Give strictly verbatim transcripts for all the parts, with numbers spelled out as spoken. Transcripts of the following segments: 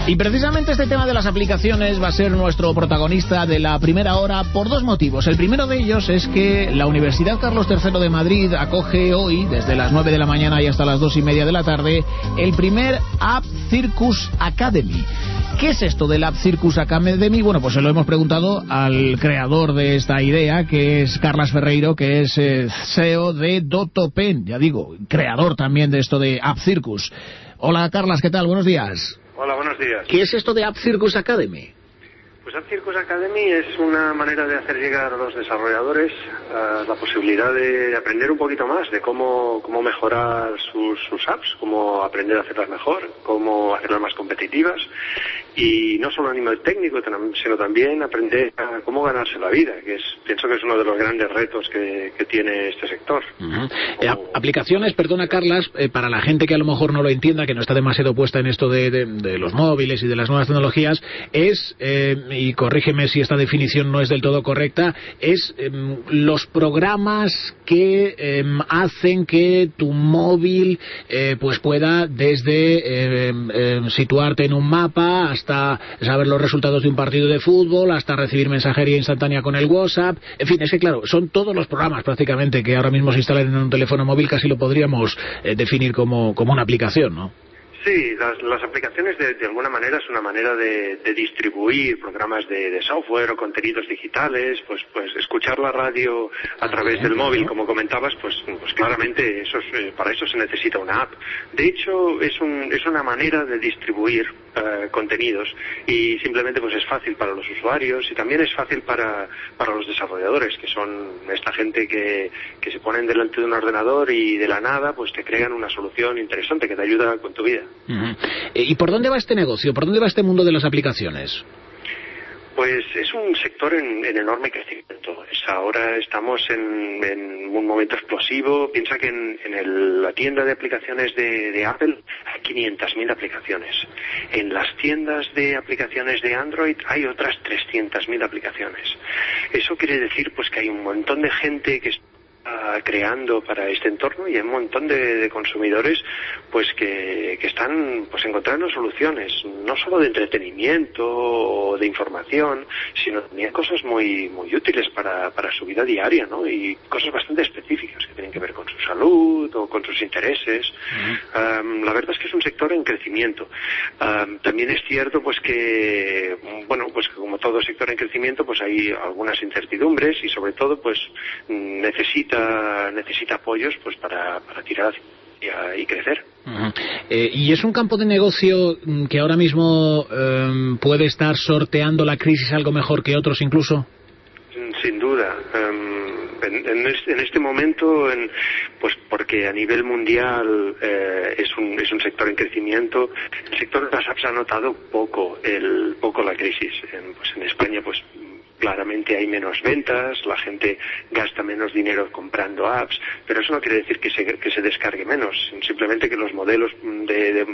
Y precisamente este tema de las aplicaciones va a ser nuestro protagonista de la primera hora por dos motivos. El primero de ellos es que la Universidad Carlos tercero de Madrid acoge hoy, desde las nueve de la mañana y hasta las dos y media de la tarde, el primer App Circus Academy. ¿Qué es esto del App Circus Academy? Bueno, pues se lo hemos preguntado al creador de esta idea, que es Carlas Ferreiro, que es eh, C E O de Dotopen, ya digo, creador también de esto de App Circus. Hola, Carlas, ¿qué tal? Buenos días. Hola, buenos días. ¿Qué es esto de App Circus Academy? Pues App Circus Academy es una manera de hacer llegar a los desarrolladores uh, la posibilidad de aprender un poquito más de cómo, cómo mejorar sus, sus apps, cómo aprender a hacerlas mejor, cómo hacerlas más competitivas. Y no solo a nivel técnico, sino también aprender a cómo ganarse la vida, que es, pienso que es uno de los grandes retos que, que tiene este sector. Uh-huh. eh, aplicaciones, perdona Carlas, eh, para la gente que a lo mejor no lo entienda, que no está demasiado puesta en esto de, de, de los móviles y de las nuevas tecnologías, es, eh, y corrígeme si esta definición no es del todo correcta, es eh, los programas que eh, hacen que tu móvil eh, pues pueda desde eh, eh, situarte en un mapa hasta saber los resultados de un partido de fútbol, hasta recibir mensajería instantánea con el WhatsApp. En fin, es que claro, son todos los programas prácticamente que ahora mismo se instalan en un teléfono móvil, casi lo podríamos eh, definir como, como una aplicación, ¿no? Sí, las, las aplicaciones de, de alguna manera es una manera de, de distribuir programas de, de software o contenidos digitales, pues pues escuchar la radio a través del móvil, como comentabas, pues pues claramente eso es, eh, para eso se necesita una app. De hecho, es un es una manera de distribuir uh, contenidos y simplemente pues es fácil para los usuarios y también es fácil para para los desarrolladores, que son esta gente que, que se ponen delante de un ordenador y de la nada pues te crean una solución interesante que te ayuda con tu vida. Uh-huh. ¿Y por dónde va este negocio? ¿Por dónde va este mundo de las aplicaciones? Pues es un sector en, en enorme crecimiento. Es, ahora estamos en, en un momento explosivo. Piensa que en, en el, la tienda de aplicaciones de, de Apple hay quinientas mil aplicaciones. En las tiendas de aplicaciones de Android hay otras trescientas mil aplicaciones. Eso quiere decir pues que hay un montón de gente que está creando para este entorno y hay un montón de, de consumidores pues que, que están pues encontrando soluciones no solo de entretenimiento o de información, sino también cosas muy muy útiles para, para su vida diaria, ¿no? Y cosas bastante específicas que tienen que ver con su salud o con sus intereses. Uh-huh. Um, la verdad es que es un sector en crecimiento. Um, también es cierto pues que bueno pues que como todo sector en crecimiento pues hay algunas incertidumbres y sobre todo pues necesita necesita apoyos pues para, para tirar y, y crecer. Uh-huh. Eh, ¿Y es un campo de negocio que ahora mismo eh, puede estar sorteando la crisis algo mejor que otros incluso? Sin duda. Um, en, en, este, en este momento, en, pues porque a nivel mundial eh, es, un, es un sector en crecimiento, el sector de las apps ha notado poco, el, poco la crisis. En, pues en España, pues claramente hay menos ventas, la gente gasta menos dinero comprando apps, pero eso no quiere decir que se, que se descargue menos, simplemente que los modelos de, de,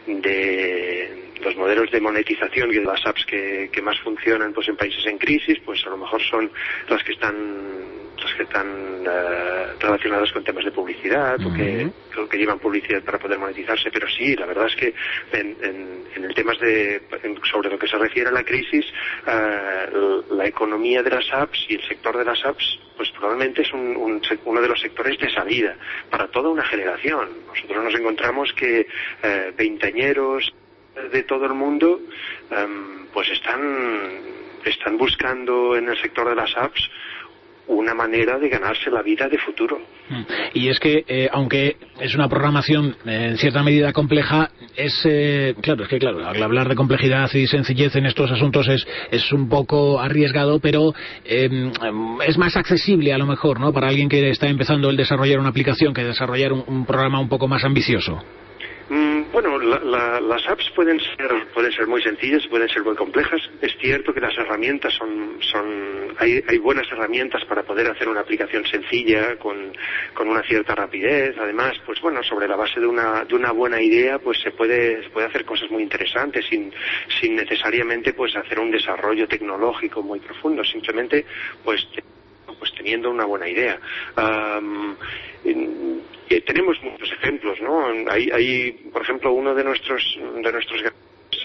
de los modelos de monetización y de las apps que, que más funcionan pues en países en crisis, pues a lo mejor son las que están las que están uh, relacionadas con temas de publicidad uh-huh. o, que, o que llevan publicidad para poder monetizarse, pero sí, la verdad es que en, en, en el temas de en, sobre lo que se refiere a la crisis, uh, la economía de las apps y el sector de las apps pues probablemente es un, un, uno de los sectores de salida para toda una generación. Nosotros nos encontramos que uh, veinteañeros de todo el mundo um, pues están están buscando en el sector de las apps una manera de ganarse la vida de futuro. Y es que, eh, aunque es una programación eh, en cierta medida compleja, es, eh, claro, es que claro, al hablar de complejidad y sencillez en estos asuntos es, es un poco arriesgado, pero eh, es más accesible a lo mejor, ¿no?, para alguien que está empezando el desarrollar una aplicación que desarrollar un, un programa un poco más ambicioso. Mm, bueno, la, la, las apps pueden ser pueden ser muy sencillas, pueden ser muy complejas. Es cierto que las herramientas son son hay, hay buenas herramientas para poder hacer una aplicación sencilla con, con una cierta rapidez. Además, pues bueno, sobre la base de una de una buena idea, pues se puede se puede hacer cosas muy interesantes sin sin necesariamente pues hacer un desarrollo tecnológico muy profundo. Simplemente pues pues teniendo una buena idea. Um, en, eh, tenemos muchos ejemplos, ¿no? Hay, hay, por ejemplo, uno de nuestros de nuestros en,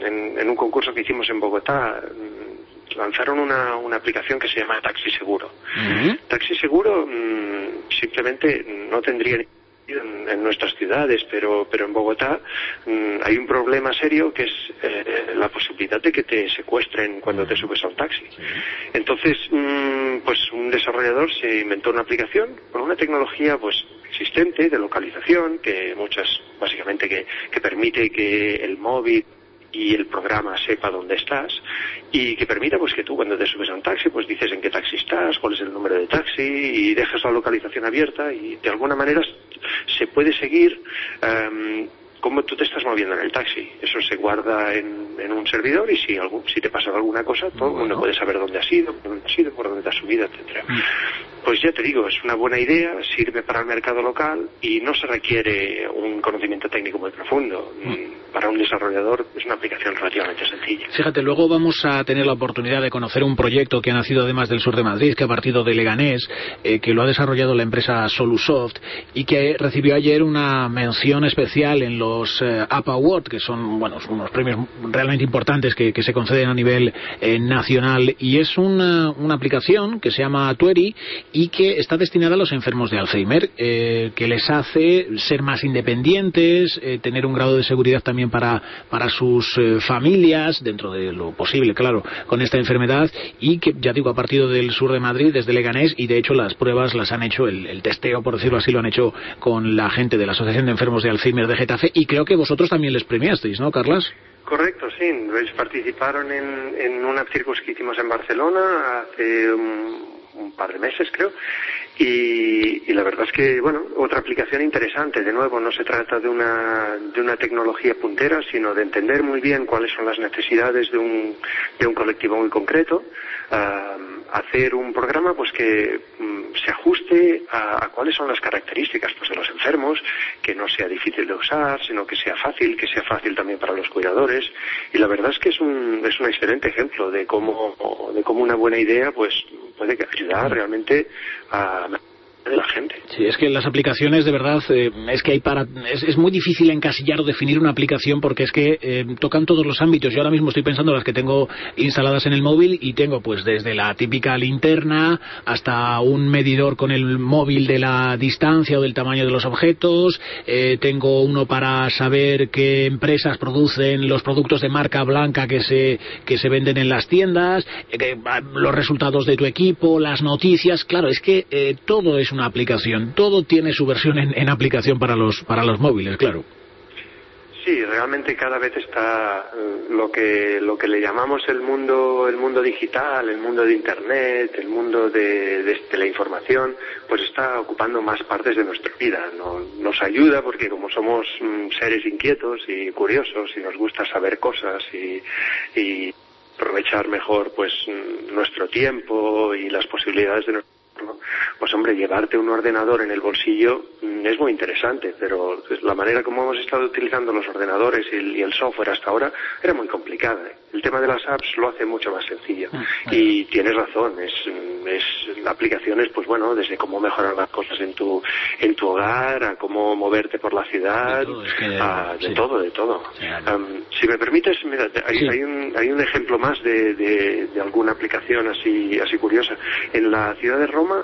en, en un concurso que hicimos en Bogotá, lanzaron una, una aplicación que se llama Taxi Seguro. Uh-huh. Taxi Seguro mmm, simplemente no tendría en, en nuestras ciudades, pero pero en Bogotá mmm, hay un problema serio que es eh, la posibilidad de que te secuestren cuando te subes a un taxi. Entonces, mmm, pues un desarrollador se inventó una aplicación con una tecnología pues existente de localización, que muchas, básicamente que, que permite que el móvil y el programa sepa dónde estás, y que permita pues que tú cuando te subes a un taxi pues dices en qué taxi estás, cuál es el número de taxi y dejas la localización abierta, y de alguna manera se puede seguir um, cómo tú te estás moviendo en el taxi. Eso se guarda en, en un servidor, y si algún, si te pasa alguna cosa, todo el mundo puede saber dónde has ido, por dónde has ido, por dónde te has subido, etcétera. Pues ya te digo, es una buena idea, sirve para el mercado local y no se requiere un conocimiento técnico muy profundo. Para un desarrollador es una aplicación relativamente sencilla. Fíjate, luego vamos a tener la oportunidad de conocer un proyecto que ha nacido además del sur de Madrid, que ha partido de Leganés, eh, que lo ha desarrollado la empresa Solusoft y que recibió ayer una mención especial en los eh, App Awards, que son, bueno, son unos premios realmente importantes que, que se conceden a nivel eh, nacional, y es una, una aplicación que se llama Tueri y que está destinada a los enfermos de Alzheimer, eh, que les hace ser más independientes, eh, tener un grado de seguridad también para, para sus eh, familias, dentro de lo posible, claro, con esta enfermedad, y que, ya digo, ha partido del sur de Madrid, desde Leganés, y de hecho las pruebas las han hecho, el, el testeo, por decirlo así, lo han hecho con la gente de la Asociación de Enfermos de Alzheimer de Getafe, y creo que vosotros también les premiasteis, ¿no, Carlas? Correcto, sí. Ellos participaron en, en una circus que hicimos en Barcelona hace un, un par de meses, creo, y, y la verdad es que, bueno, otra aplicación interesante. De nuevo, no se trata de una de una tecnología puntera, sino de entender muy bien cuáles son las necesidades de un de un colectivo muy concreto, uh, hacer un programa pues que um, se ajuste a, a cuáles son las características pues de los enfermos, que no sea difícil de usar, sino que sea fácil, que sea fácil también para los cuidadores. Y la verdad es que es un es un excelente ejemplo de cómo de cómo una buena idea pues puede ayudar realmente a de la gente. Sí, es que las aplicaciones, de verdad, eh, es que hay para es, es muy difícil encasillar o definir una aplicación, porque es que eh, tocan todos los ámbitos. Yo ahora mismo estoy pensando en las que tengo instaladas en el móvil, y tengo pues desde la típica linterna hasta un medidor con el móvil de la distancia o del tamaño de los objetos. Eh, tengo uno para saber qué empresas producen los productos de marca blanca que se que se venden en las tiendas, eh, los resultados de tu equipo, las noticias. Claro, es que eh, todo es una aplicación, todo tiene su versión en, en aplicación para los para los móviles, claro. Sí, realmente cada vez está lo que lo que le llamamos el mundo el mundo digital, el mundo de Internet, el mundo de, de, de la información, pues está ocupando más partes de nuestra vida. No, nos ayuda porque como somos mm, seres inquietos y curiosos y nos gusta saber cosas y, y aprovechar mejor pues nuestro tiempo y las posibilidades de nuestro, pues hombre, llevarte un ordenador en el bolsillo es muy interesante, pero la manera como hemos estado utilizando los ordenadores y el, y el software hasta ahora era muy complicada. El tema de las apps lo hace mucho más sencillo. Y tienes razón, es, es aplicaciones, pues bueno, desde cómo mejorar las cosas en tu en tu hogar, a cómo moverte por la ciudad, de todo, es que, a, de, sí. todo de todo. Sí, um, si me permites, mira, hay, sí. hay un hay un ejemplo más de, de, de alguna aplicación así así curiosa. En la ciudad de Roma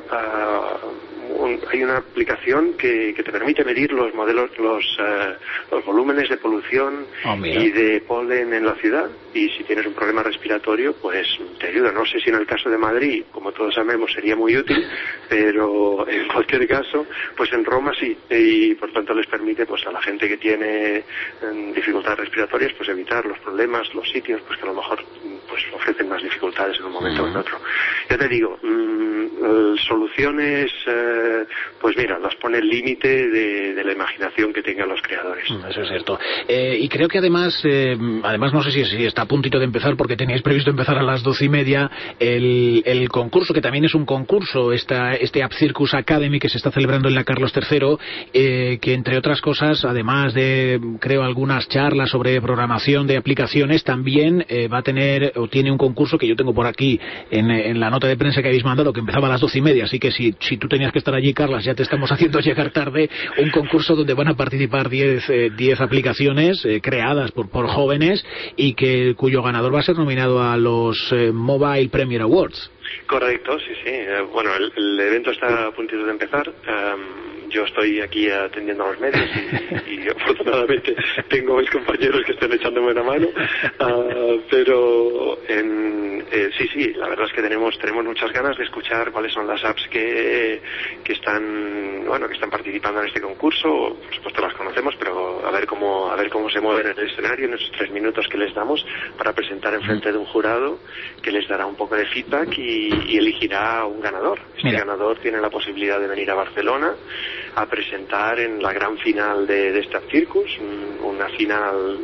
uh, un, hay una aplicación que, que te permite medir los modelos, los uh, los volúmenes de polución oh, y de polen en la ciudad, y si tienes un problema respiratorio, pues te ayuda. No sé si en el caso de Madrid, como todos sabemos, sería muy útil, pero en cualquier caso, pues en Roma sí, y por tanto les permite pues a la gente que tiene um, dificultades respiratorias pues evitar los problemas, los sitios pues que a lo mejor pues ofrecen más dificultades en un momento o en otro. Ya te digo, mmm, soluciones, eh, pues mira, las pone el límite de, de la imaginación que tengan los creadores. Eso es cierto. Eh, y creo que además, eh, además no sé si, si está a puntito de empezar, porque teníais previsto empezar a las doce y media, el, el concurso, que también es un concurso, esta, este App Circus Academy que se está celebrando en la Carlos tercero, eh, que entre otras cosas, además de, creo, algunas charlas sobre programación de aplicaciones, también eh, va a tener o tiene un concurso que yo tengo por aquí en, en la nota de prensa que habéis mandado, que empezaba a las doce y media, así que si, si tú tenías que estar allí, Carlas, ya te estamos haciendo llegar tarde, un concurso donde van a participar diez eh, aplicaciones eh, creadas por, por jóvenes y que cuyo ganador va a ser nominado a los eh, Mobile Premier Awards. Correcto, sí, sí. Eh, bueno, el, el evento está a puntito de empezar. Um, yo estoy aquí atendiendo a los medios y, y afortunadamente tengo mis compañeros que están echándome una mano. Uh, pero en, eh, sí, sí, la verdad es que tenemos tenemos muchas ganas de escuchar cuáles son las apps que que están bueno que están participando en este concurso. Por supuesto las conocemos, pero a ver cómo a ver cómo se mueven en el escenario en esos tres minutos que les damos para presentar en frente de un jurado que les dará un poco de feedback y, y elegirá un ganador. Este Mira. ganador tiene la posibilidad de venir a Barcelona a presentar en la gran final de, de Star Circus, una final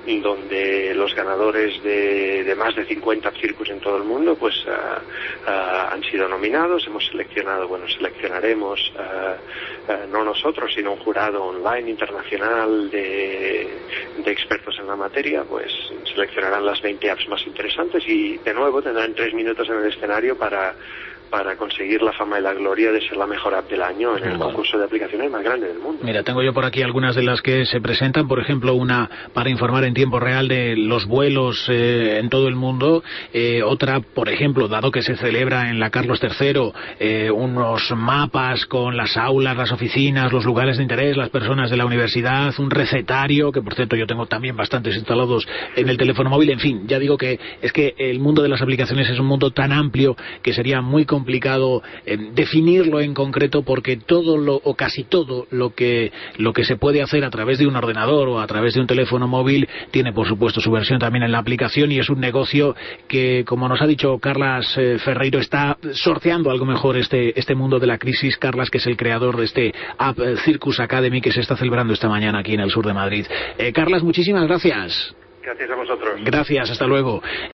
donde los ganadores de, de más de cincuenta circus en todo el mundo pues uh, uh, han sido nominados. Hemos seleccionado, bueno, seleccionaremos uh, uh, no nosotros, sino un jurado online internacional de, de expertos en la materia, pues seleccionarán las veinte apps más interesantes y de nuevo tendrán tres minutos en el escenario para para conseguir la fama y la gloria de ser la mejor app del año en el concurso de aplicaciones más grande del mundo. Mira, tengo yo por aquí algunas de las que se presentan, por ejemplo, una para informar en tiempo real de los vuelos eh, en todo el mundo, eh, otra, por ejemplo, dado que se celebra en la Carlos tercero, eh, unos mapas con las aulas, las oficinas, los lugares de interés, las personas de la universidad, un recetario, que por cierto yo tengo también bastantes instalados en el teléfono móvil. En fin, ya digo que es que el mundo de las aplicaciones es un mundo tan amplio que sería muy complicado complicado eh, definirlo en concreto, porque todo lo o casi todo lo que lo que se puede hacer a través de un ordenador o a través de un teléfono móvil tiene por supuesto su versión también en la aplicación, y es un negocio que, como nos ha dicho Carlas eh, Ferreiro, está sorteando algo mejor este este mundo de la crisis. Carlas, que es el creador de este app eh, Circus Academy, que se está celebrando esta mañana aquí en el sur de Madrid. eh, Carlas, muchísimas gracias. Gracias a vosotros. Gracias, hasta luego.